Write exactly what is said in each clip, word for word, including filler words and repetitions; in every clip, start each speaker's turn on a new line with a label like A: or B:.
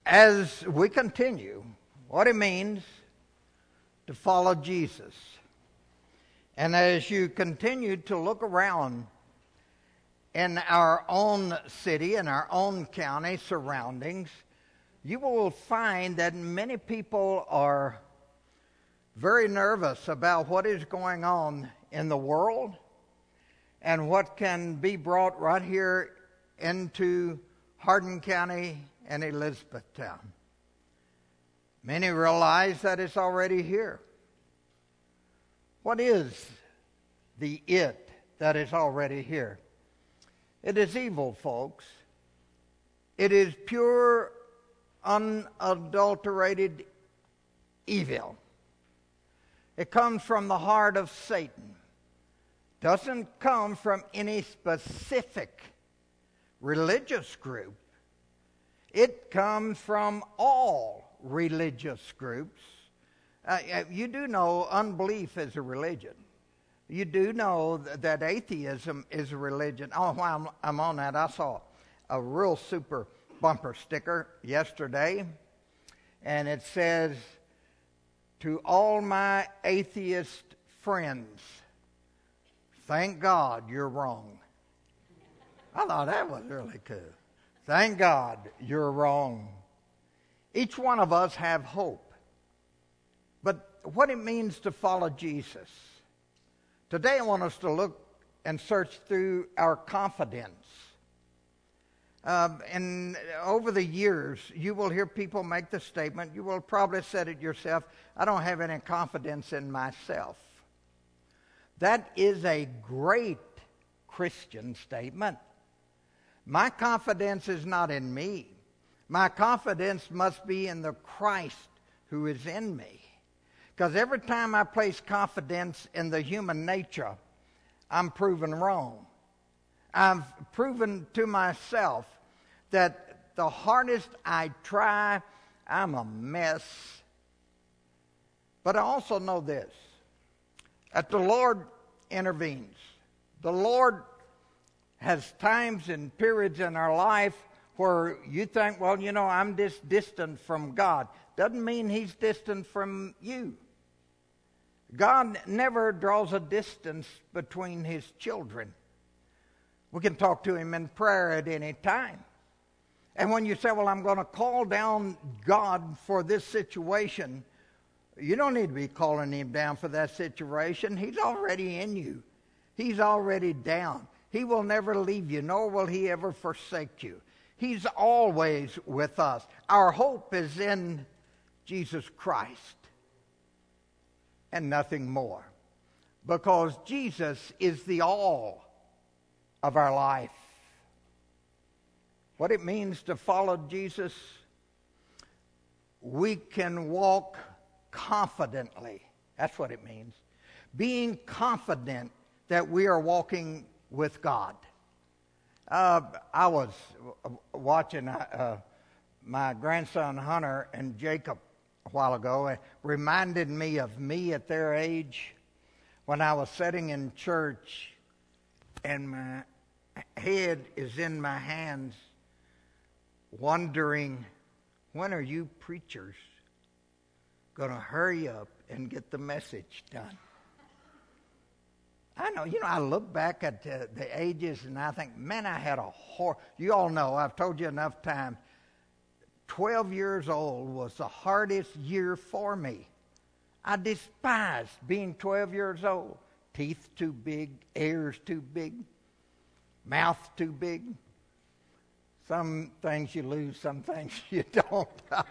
A: as we continue what it means to follow Jesus, and as you continue to look around in our own city, in our own county surroundings, you will find that many people are very nervous about what is going on in the world and what can be brought right here into Hardin County and Elizabethtown. Many realize that it's already here. What is the it that is already here? It is evil, folks. It is pure, unadulterated evil. It comes from the heart of Satan. Doesn't come from any specific religious group. It comes from all religious groups. Uh, you do know unbelief is a religion. You do know that atheism is a religion. Oh, while I'm, I'm on that, I saw a real super bumper sticker yesterday, and it says, "To all my atheist friends, thank God you're wrong." I thought that was really cool. Thank God you're wrong. Each one of us have hope. But what it means to follow Jesus. Today I want us to look and search through our confidence. Uh, and over the years, you will hear people make the statement, you will probably have said it yourself, I don't have any confidence in myself. That is a great Christian statement. My confidence is not in me. My confidence must be in the Christ who is in me. Because every time I place confidence in the human nature, I'm proven wrong. I've proven to myself that the hardest I try, I'm a mess. But I also know this, that the Lord intervenes. The Lord has times and periods in our life where you think, well, you know, I'm this distant from God. Doesn't mean He's distant from you. God never draws a distance between His children. We can talk to Him in prayer at any time. And when you say, well, I'm going to call down God for this situation, you don't need to be calling Him down for that situation. He's already in you. He's already down. He will never leave you, nor will He ever forsake you. He's always with us. Our hope is in Jesus Christ and nothing more, because Jesus is the all of our life. What it means to follow Jesus, we can walk confidently. That's what it means. Being confident that we are walking with God. Uh, I was watching uh, my grandson Hunter and Jacob a while ago. It reminded me of me at their age when I was sitting in church and my head is in my hands wondering, when are you preachers going to hurry up and get the message done? I know, you know, I look back at the, the ages and I think, man, I had a hor... You all know, I've told you enough times, twelve years old was the hardest year for me. I despised being twelve years old. Teeth too big, ears too big, mouth too big. Some things you lose, some things you don't.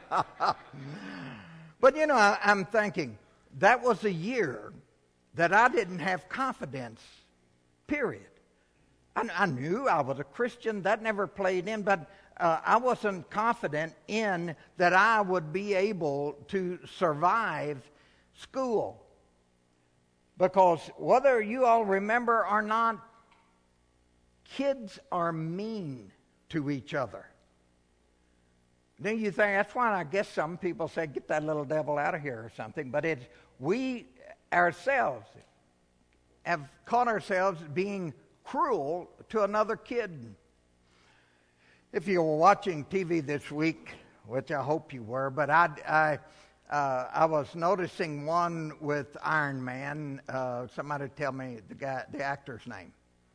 A: But, you know, I, I'm thinking, that was a year that I didn't have confidence, period. I, I knew I was a Christian. That never played in, but uh, I wasn't confident in that I would be able to survive school. Because whether you all remember or not, kids are mean to each other. Then you think, that's why I guess some people say, get that little devil out of here or something. But it's, we ourselves have caught ourselves being cruel to another kid. If you were watching T V this week, which I hope you were, but I, I, uh, I was noticing one with Iron Man. Uh, somebody tell me the guy, the actor's name.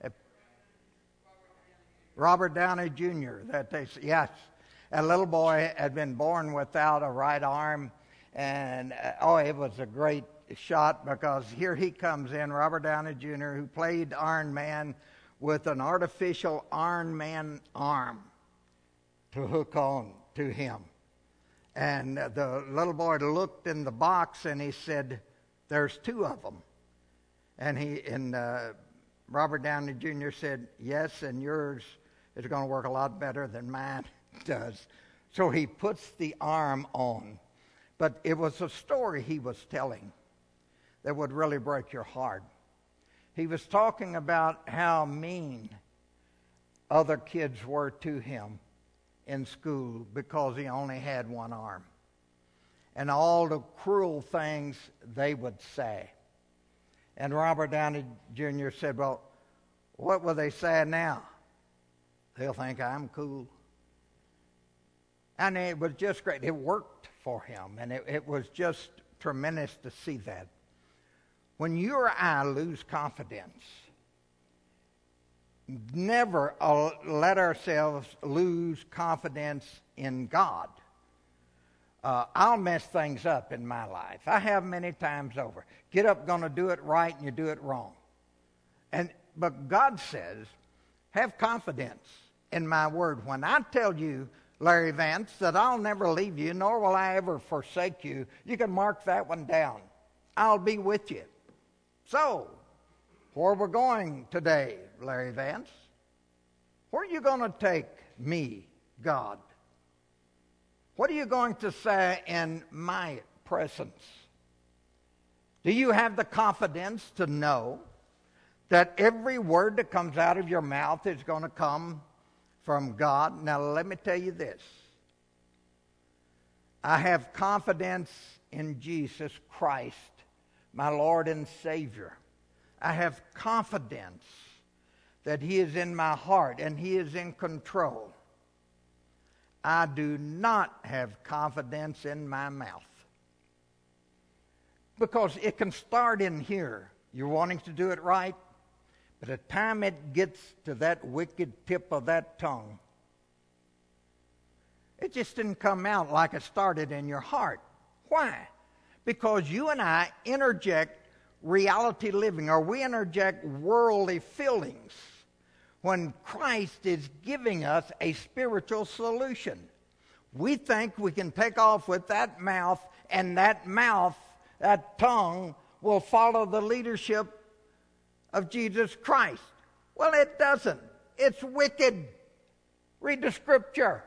A: Robert Downey Junior That they, yes, a little boy had been born without a right arm, and uh, oh, it was a great shot because here he comes in, Robert Downey Junior, who played Iron Man, with an artificial Iron Man arm to hook on to him. And uh, the little boy looked in the box and he said, "There's two of them." And he and uh, Robert Downey Junior said, "Yes, and yours is going to work a lot better than mine does." So he puts the arm on. But it was a story he was telling that would really break your heart. He was talking about how mean other kids were to him in school because he only had one arm, and all the cruel things they would say. And Robert Downey Junior said, "Well, what will they say now? They'll think I'm cool." And it was just great. It worked for him, and it, it was just tremendous to see that. When you or I lose confidence, never uh, let ourselves lose confidence in God. Uh, I'll mess things up in my life. I have many times over. Get up, going to do it right, and you do it wrong. And but God says, have confidence in my word. When I tell you, Larry Vance, that I'll never leave you, nor will I ever forsake you, you can mark that one down. I'll be with you. So, where we're going today, Larry Vance? Where are you going to take me, God? What are you going to say in my presence? Do you have the confidence to know that every word that comes out of your mouth is going to come from God? Now, let me tell you this. I have confidence in Jesus Christ, my Lord and Savior. I have confidence that He is in my heart and He is in control. I do not have confidence in my mouth, because it can start in here. You're wanting to do it right, but the time it gets to that wicked tip of that tongue, it just didn't come out like it started in your heart. Why? Because you and I interject reality living, or we interject worldly feelings when Christ is giving us a spiritual solution. We think we can take off with that mouth, and that mouth, that tongue, will follow the leadership of Jesus Christ. Well, it doesn't. It's wicked. Read the scripture.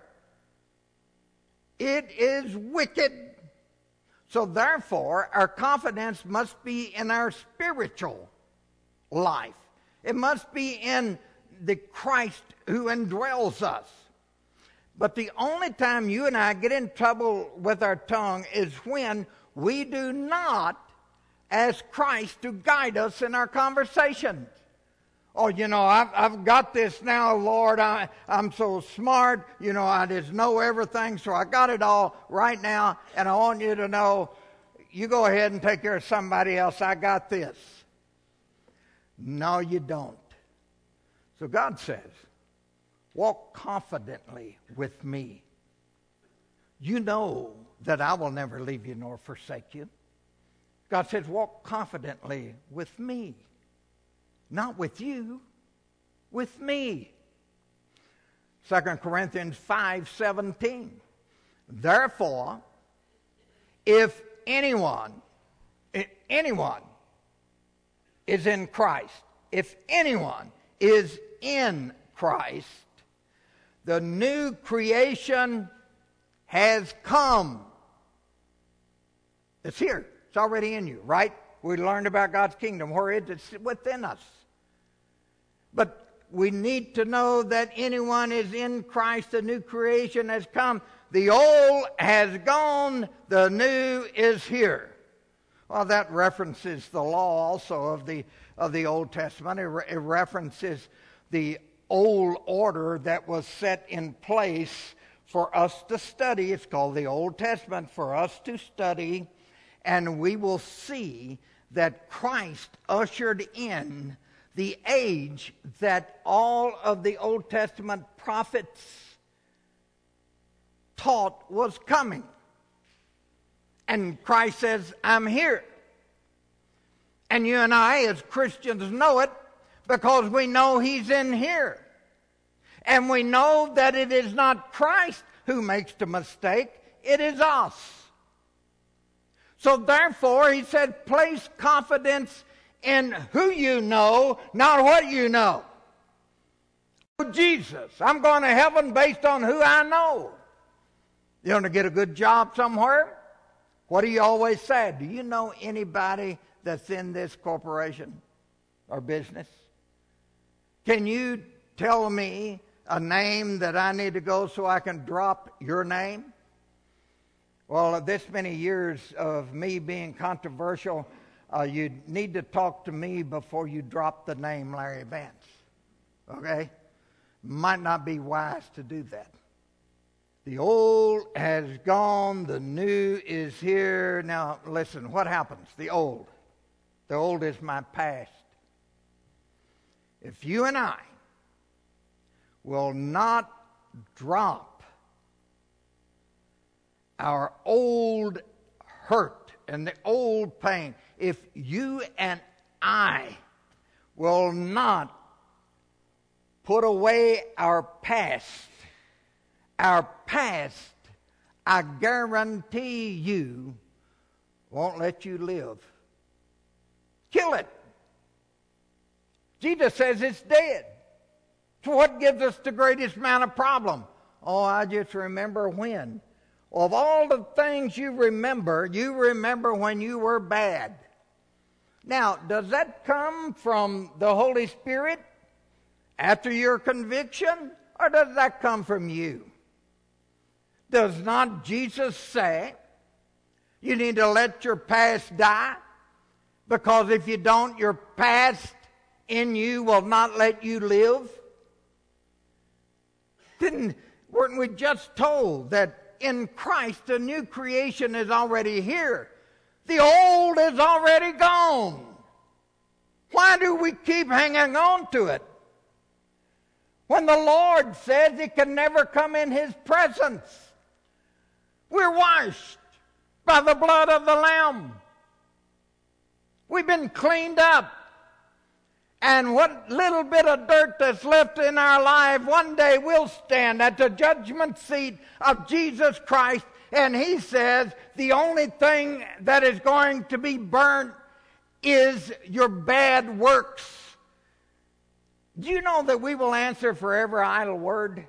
A: It is wicked. So therefore, our confidence must be in our spiritual life. It must be in the Christ who indwells us. But the only time you and I get in trouble with our tongue is when we do not ask Christ to guide us in our conversations. Oh, you know, I've, I've got this now, Lord. I, I'm so smart. You know, I just know everything, so I got it all right now, and I want you to know, you go ahead and take care of somebody else. I got this. No, you don't. So God says, walk confidently with me. You know that I will never leave you nor forsake you. God says, walk confidently with me. Not with you, with me. Second Corinthians five seventeen. Therefore, if anyone, if anyone is in Christ, if anyone is in Christ, the new creation has come. It's here. It's already in you, right? We learned about God's kingdom. Where is it? It's within us. But we need to know that anyone is in Christ, the new creation has come. The old has gone, the new is here. Well, that references the law also of the of the Old Testament. It, re- it references the old order that was set in place for us to study. It's called the Old Testament, for us to study, and we will see that Christ ushered in the age that all of the Old Testament prophets taught was coming. And Christ says, I'm here. And you and I as Christians know it because we know He's in here. And we know that it is not Christ who makes the mistake, it is us. So therefore, He said, place confidence in who you know, not what you know. Jesus, I'm going to heaven based on who I know. You want to get a good job somewhere? What do you always say? Do you know anybody that's in this corporation or business? Can you tell me a name that I need to go so I can drop your name? Well, this many years of me being controversial, uh, you need to talk to me before you drop the name Larry Vance. Okay? Might not be wise to do that. The old has gone, the new is here. Now, listen, what happens? The old. The old is my past. If you and I will not drop our old hurt and the old pain, if you and I will not put away our past, our past, I guarantee you, won't let you live. Kill it. Jesus says it's dead. So what gives us the greatest amount of problem? Oh, I just remember when. Of all the things you remember, you remember when you were bad. Now, does that come from the Holy Spirit after your conviction, or does that come from you? Does not Jesus say you need to let your past die? Because if you don't, your past in you will not let you live? Didn't, weren't we just told that in Christ a new creation is already here? The old is already gone. Why do we keep hanging on to it? When the Lord says He can never come in His presence. We're washed by the blood of the Lamb. We've been cleaned up. And what little bit of dirt that's left in our life, one day we'll stand at the judgment seat of Jesus Christ, and He says the only thing that is going to be burnt is your bad works. Do you know that we will answer for every idle word?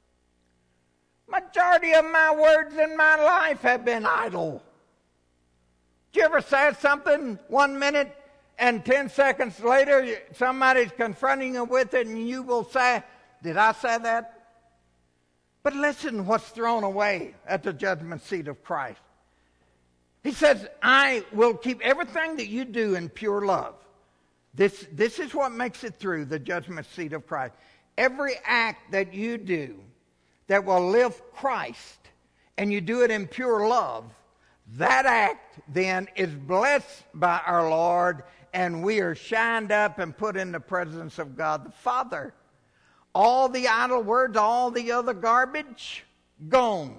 A: Majority of my words in my life have been idle. Did you ever say something one minute and ten seconds later somebody's confronting you with it and you will say, did I say that? But listen what's thrown away at the judgment seat of Christ. He says, I will keep everything that you do in pure love. This, this is what makes it through the judgment seat of Christ. Every act that you do that will live Christ and you do it in pure love, that act then is blessed by our Lord, and we are shined up and put in the presence of God the Father. All the idle words, all the other garbage, gone.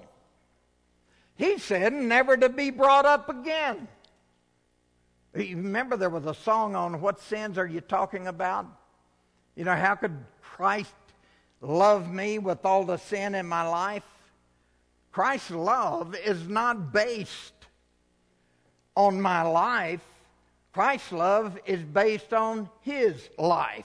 A: He said never to be brought up again. You remember there was a song on what sins are you talking about? You know, how could Christ love me with all the sin in my life? Christ's love is not based on my life. Christ's love is based on His life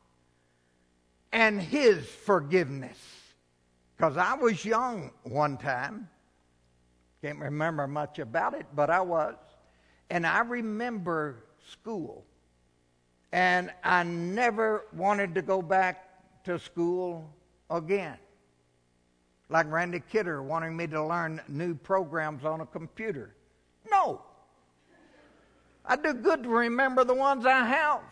A: and His forgiveness. Because I was young one time. Can't remember much about it, but I was. And I remember school. And I never wanted to go back to school again. Like Randy Kidder wanting me to learn new programs on a computer. No. I do good to remember the ones I have.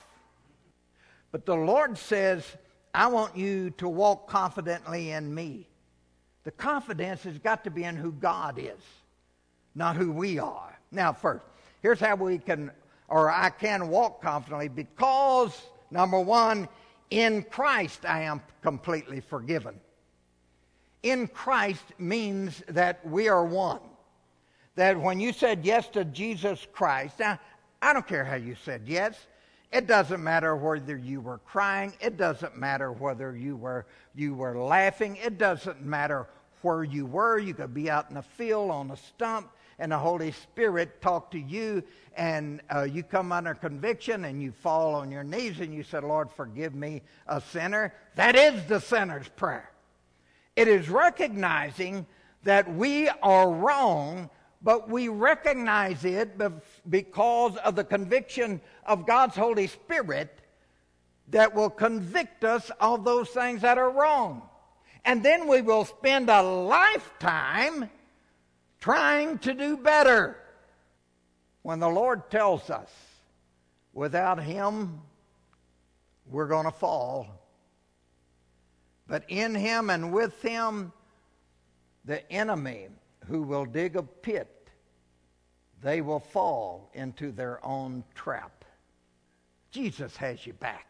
A: But the Lord says, I want you to walk confidently in me. The confidence has got to be in who God is, not who we are. Now, first, here's how we can, or I can walk confidently, because, number one, in Christ I am completely forgiven. In Christ means that we are one. That when you said yes to Jesus Christ, now, I don't care how you said yes. It doesn't matter whether you were crying. It doesn't matter whether you were you were laughing. It doesn't matter where you were. You could be out in the field on a stump, and the Holy Spirit talked to you, and uh, you come under conviction, and you fall on your knees, and you said, Lord, forgive me, a sinner. That is the sinner's prayer. It is recognizing that we are wrong, but we recognize it because of the conviction of God's Holy Spirit that will convict us of those things that are wrong. And then we will spend a lifetime trying to do better. When the Lord tells us, without Him, we're going to fall. But in Him and with Him, the enemy who will dig a pit, they will fall into their own trap. Jesus has you back.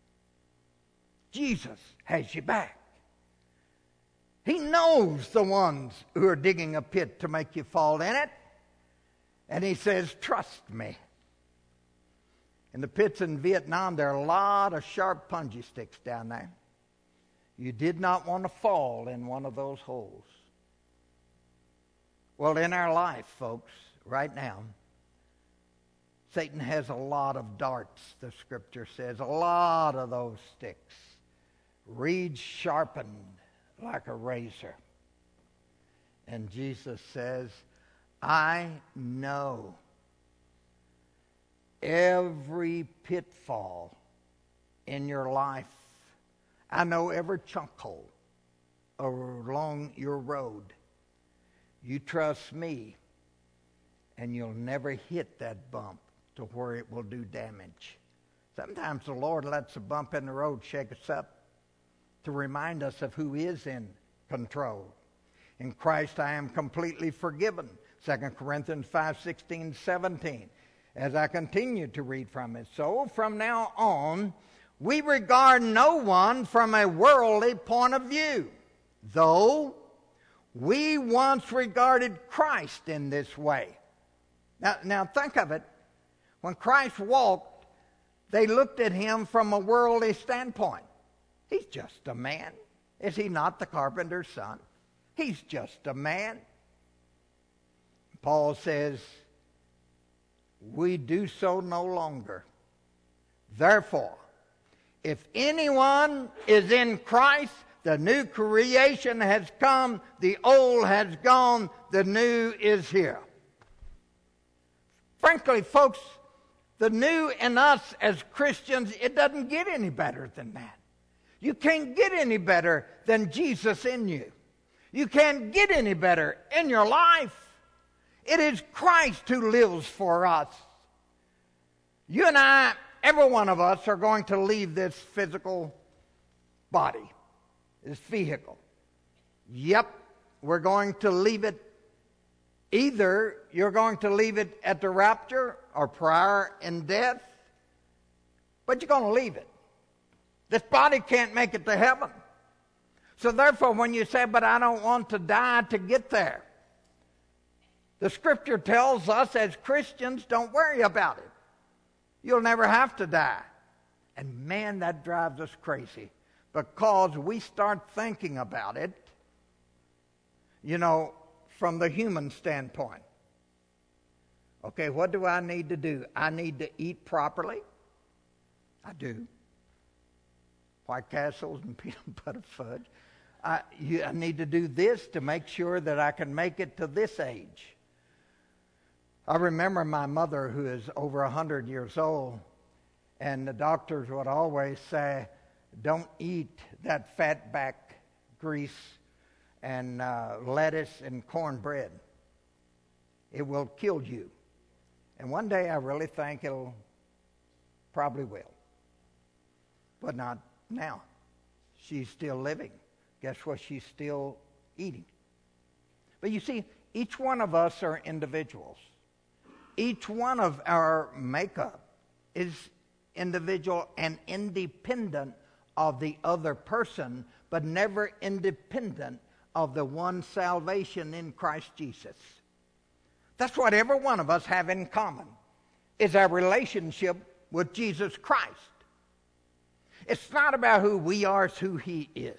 A: Jesus has you back. He knows the ones who are digging a pit to make you fall in it. And He says, trust me. In the pits in Vietnam, there are a lot of sharp punji sticks down there. You did not want to fall in one of those holes. Well, in our life, folks, right now, Satan has a lot of darts, the Scripture says, a lot of those sticks. Reeds sharpened like a razor. And Jesus says, I know every pitfall in your life. I know every chunk hole along your road. You trust me, and you'll never hit that bump to where it will do damage. Sometimes the Lord lets a bump in the road shake us up to remind us of who is in control. In Christ I am completely forgiven. Second Corinthians five, sixteen, seventeen. As I continue to read from it. So from now on, we regard no one from a worldly point of view, though we once regarded Christ in this way. Now, now think of it. When Christ walked, they looked at Him from a worldly standpoint. He's just a man. Is He not the carpenter's son? He's just a man. Paul says, we do so no longer. Therefore, if anyone is in Christ, the new creation has come, the old has gone, the new is here. Frankly, folks, the new in us as Christians, it doesn't get any better than that. You can't get any better than Jesus in you. You can't get any better in your life. It is Christ who lives for us. You and I, every one of us, are going to leave this physical body, this vehicle. Yep, we're going to leave it. Either you're going to leave it at the rapture or prior in death, but you're going to leave it. This body can't make it to heaven. So therefore, when you say, but I don't want to die to get there, the Scripture tells us as Christians, don't worry about it. You'll never have to die. And man, that drives us crazy because we start thinking about it, you know, from the human standpoint. Okay, what do I need to do? I need to eat properly. I do. White Castles and peanut butter fudge. I, you, I need to do this to make sure that I can make it to this age. I remember my mother, who is over one hundred years old, and the doctors would always say, don't eat that fatback grease and uh, lettuce and cornbread. It will kill you. And one day I really think it'll probably will. But not now. She's still living. Guess what she's still eating. But you see, each one of us are individuals. Each one of our makeup is individual and independent of the other person, but never independent of the one salvation in Christ Jesus. That's what every one of us have in common, is our relationship with Jesus Christ. It's not about who we are, it's who He is.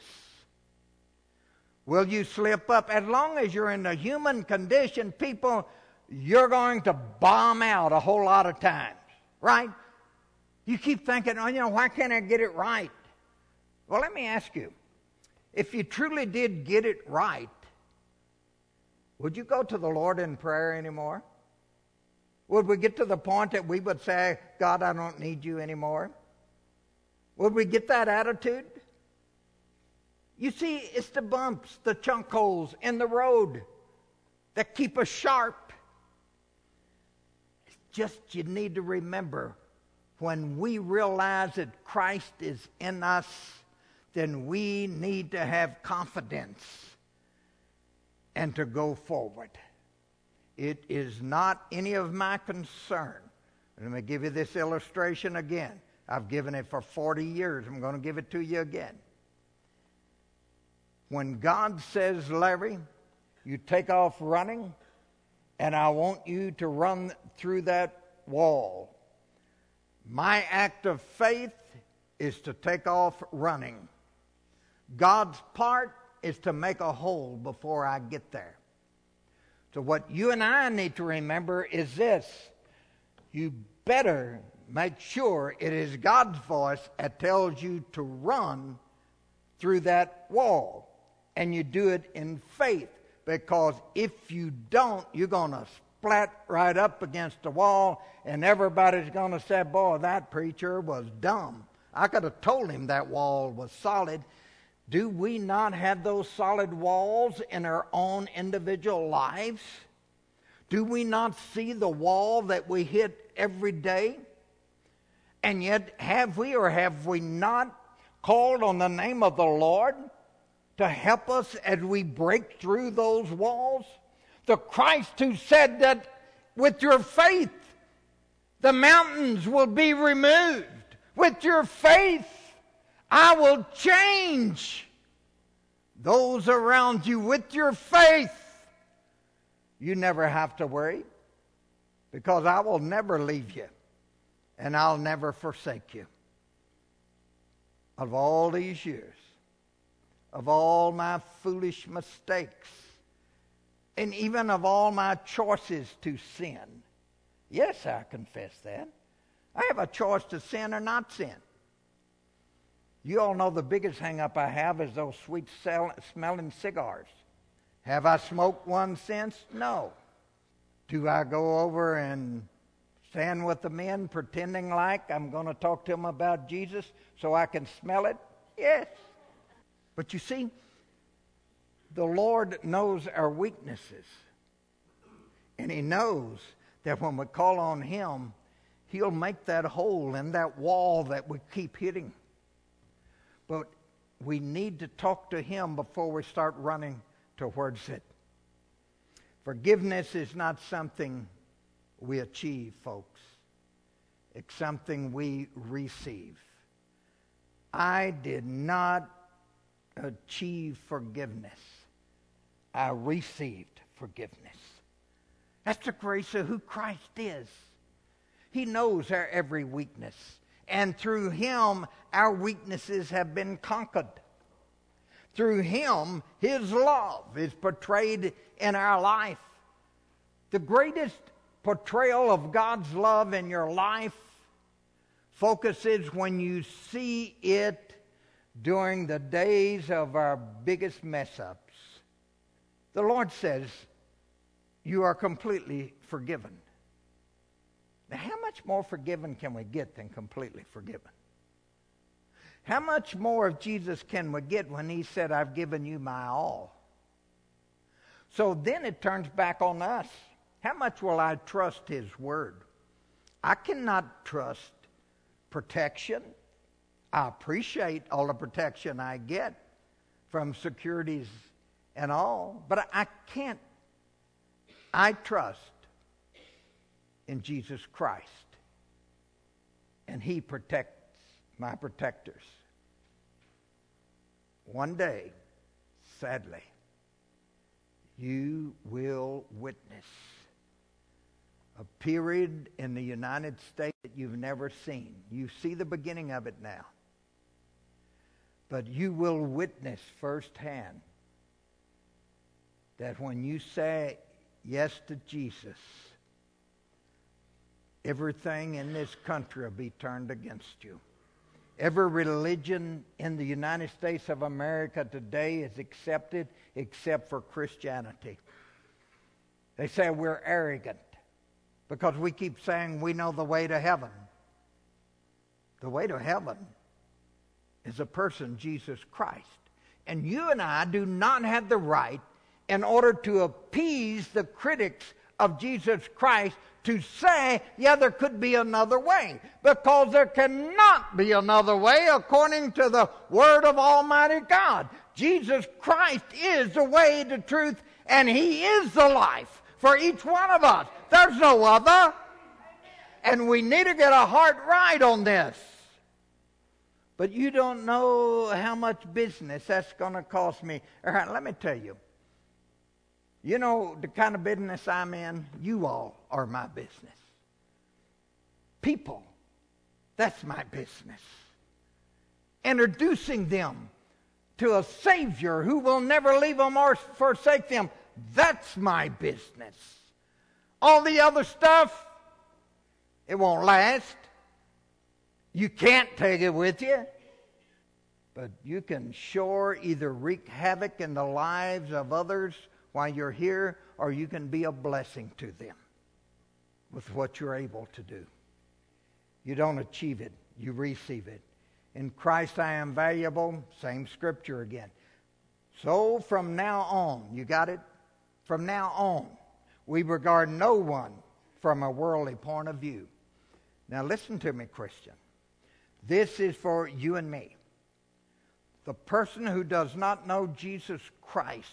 A: Will you slip up? As long as you're in the human condition, people, you're going to bomb out a whole lot of times, right? You keep thinking, oh, you know, why can't I get it right? Well, let me ask you, if you truly did get it right, would you go to the Lord in prayer anymore? Would we get to the point that we would say, God, I don't need you anymore? Would we get that attitude? You see, it's the bumps, the chunk holes in the road that keep us sharp. It's just you need to remember, when we realize that Christ is in us, then we need to have confidence and to go forward. It is not any of my concern. Let me give you this illustration again. I've given it for forty years. I'm going to give it to you again. When God says, Larry, you take off running, and I want you to run through that wall. My act of faith is to take off running. God's part is to make a hole before I get there. So what you and I need to remember is this. You better make sure it is God's voice that tells you to run through that wall. And you do it in faith. Because if you don't, you're going to splat right up against the wall, and everybody's going to say, boy, that preacher was dumb. I could have told him that wall was solid. Do we not have those solid walls in our own individual lives? Do we not see the wall that we hit every day? And yet, have we or have we not called on the name of the Lord to help us as we break through those walls? The Christ who said that with your faith, the mountains will be removed. With your faith, I will change those around you. With your faith, you never have to worry, because I will never leave you and I'll never forsake you. Of all these years, of all my foolish mistakes, and even of all my choices to sin. Yes, I confess that. I have a choice to sin or not sin. You all know the biggest hang-up I have is those sweet smelling cigars. Have I smoked one since? No. Do I go over and stand with the men pretending like I'm going to talk to them about Jesus so I can smell it? Yes. But you see, the Lord knows our weaknesses. And He knows that when we call on Him, He'll make that hole in that wall that we keep hitting. But we need to talk to Him before we start running towards it. Forgiveness is not something we achieve, folks. It's something we receive. I did not achieve forgiveness. I received forgiveness. That's the grace of who Christ is. He knows our every weakness. And through Him, our weaknesses have been conquered. Through Him, His love is portrayed in our life. The greatest portrayal of God's love in your life focuses when you see it during the days of our biggest mess-ups. The Lord says, you are completely forgiven. Now, how much more forgiven can we get than completely forgiven? How much more of Jesus can we get when He said, I've given you my all? So then it turns back on us. How much will I trust His word? I cannot trust protection. I appreciate all the protection I get from securities and all, but I can't. I trust in Jesus Christ, and He protects my protectors. One day, sadly, you will witness a period in the United States that you've never seen. You see the beginning of it now. But you will witness firsthand that when you say yes to Jesus, everything in this country will be turned against you. Every religion in the United States of America today is accepted except for Christianity. They say we're arrogant because we keep saying we know the way to heaven. The way to heaven is a person, Jesus Christ. And you and I do not have the right, in order to appease the critics of Jesus Christ, to say, yeah, there could be another way. Because there cannot be another way according to the Word of Almighty God. Jesus Christ is the way, the truth, and He is the life for each one of us. There's no other. And we need to get a heart right on this. But you don't know how much business that's going to cost me. All right, let me tell you. You know the kind of business I'm in? You all are my business. People, that's my business. Introducing them to a Savior who will never leave them or forsake them, that's my business. All the other stuff, it won't last. You can't take it with you. But you can sure either wreak havoc in the lives of others while you're here, or you can be a blessing to them with what you're able to do. You don't achieve it, you receive it. In Christ I am valuable, same scripture again. So from now on, you got it? From now on, we regard no one from a worldly point of view. Now listen to me, Christian. This is for you and me. The person who does not know Jesus Christ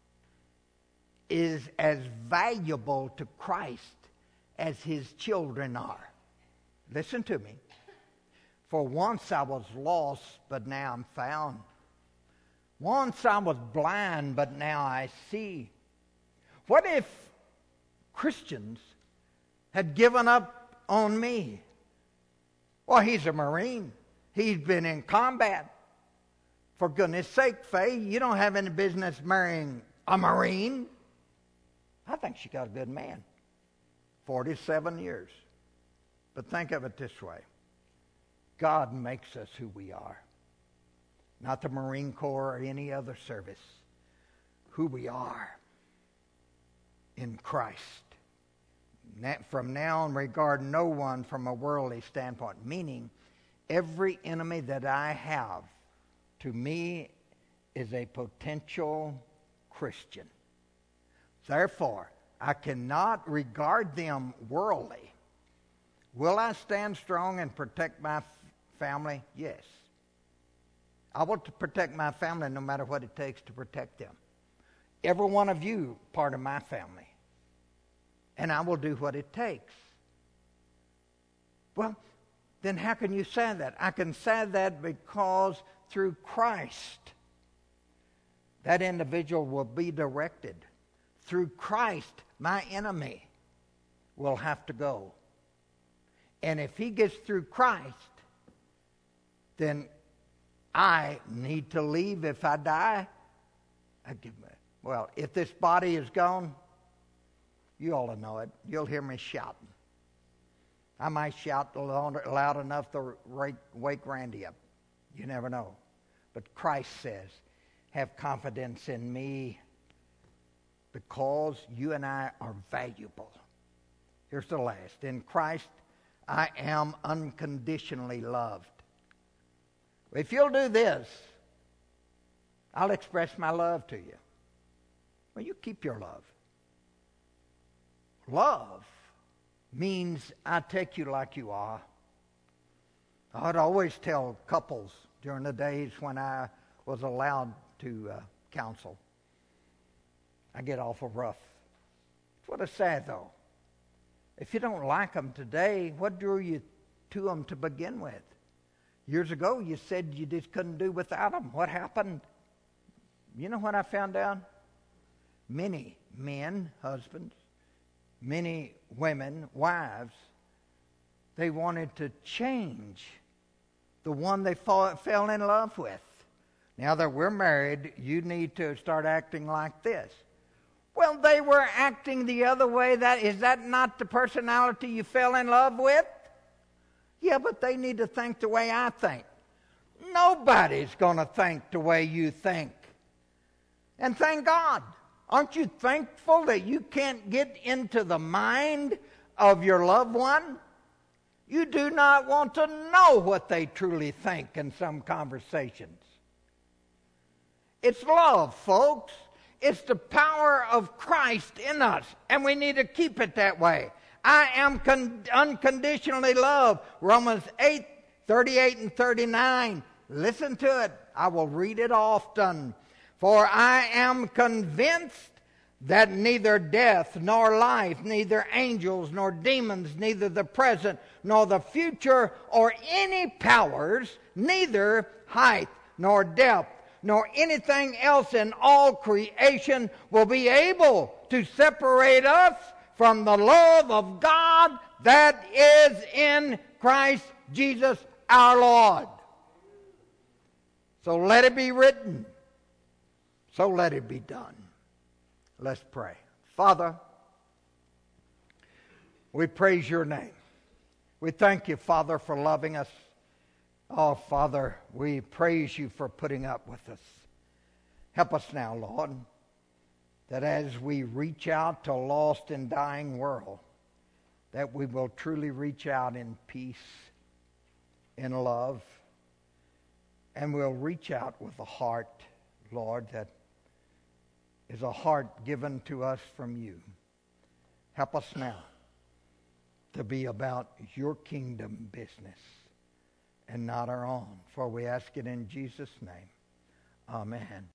A: is as valuable to Christ as his children are. Listen to me. For once I was lost, but now I'm found. Once I was blind, but now I see. What if Christians had given up on me? Well, he's a Marine. He's been in combat. For goodness sake, Faye, you don't have any business marrying a Marine. I think she got a good man. forty-seven years. But think of it this way. God makes us who we are. Not the Marine Corps or any other service. Who we are in Christ. From now on, regard no one from a worldly standpoint. Meaning, every enemy that I have, to me, is a potential Christian. Therefore, I cannot regard them worldly. Will I stand strong and protect my f- family? Yes. I want to protect my family no matter what it takes to protect them. Every one of you, part of my family. And I will do what it takes. Well, then how can you say that? I can say that because through Christ, that individual will be directed. Through Christ, my enemy will have to go. And if he gets through Christ, then I need to leave if I die. I give me, well, if this body is gone, you all know it. You'll hear me shouting. I might shout loud enough to wake Randy up. You never know. But Christ says, have confidence in me because you and I are valuable. Here's the last. In Christ, I am unconditionally loved. If you'll do this, I'll express my love to you. Well, you keep your love. Love means I take you like you are. I'd always tell couples during the days when I was allowed to uh, counsel. I get awful rough. It's what is sad, though. If you don't like them today, what drew you to them to begin with? Years ago, you said you just couldn't do without them. What happened? You know what I found out? Many men, husbands, many women, wives, they wanted to change the one they fall, fell in love with. Now that we're married, you need to start acting like this. Well, they were acting the other way. That is that not the personality you fell in love with? Yeah, but they need to think the way I think. Nobody's going to think the way you think. And thank God. Aren't you thankful that you can't get into the mind of your loved one? You do not want to know what they truly think in some conversations. It's love, folks. It's the power of Christ in us, and we need to keep it that way. I am con- unconditionally loved. Romans eight, thirty-eight and thirty-nine. Listen to it. I will read it often. For I am convinced that neither death nor life, neither angels nor demons, neither the present nor the future, or any powers, neither height nor depth, nor anything else in all creation will be able to separate us from the love of God that is in Christ Jesus our Lord. So let it be written. So let it be done. Let's pray. Father, we praise your name. We thank you, Father, for loving us. Oh, Father, we praise you for putting up with us. Help us now, Lord, that as we reach out to a lost and dying world, that we will truly reach out in peace, in love, and we'll reach out with a heart, Lord, that is a heart given to us from you. Help us now to be about your kingdom business and not our own. For we ask it in Jesus' name. Amen.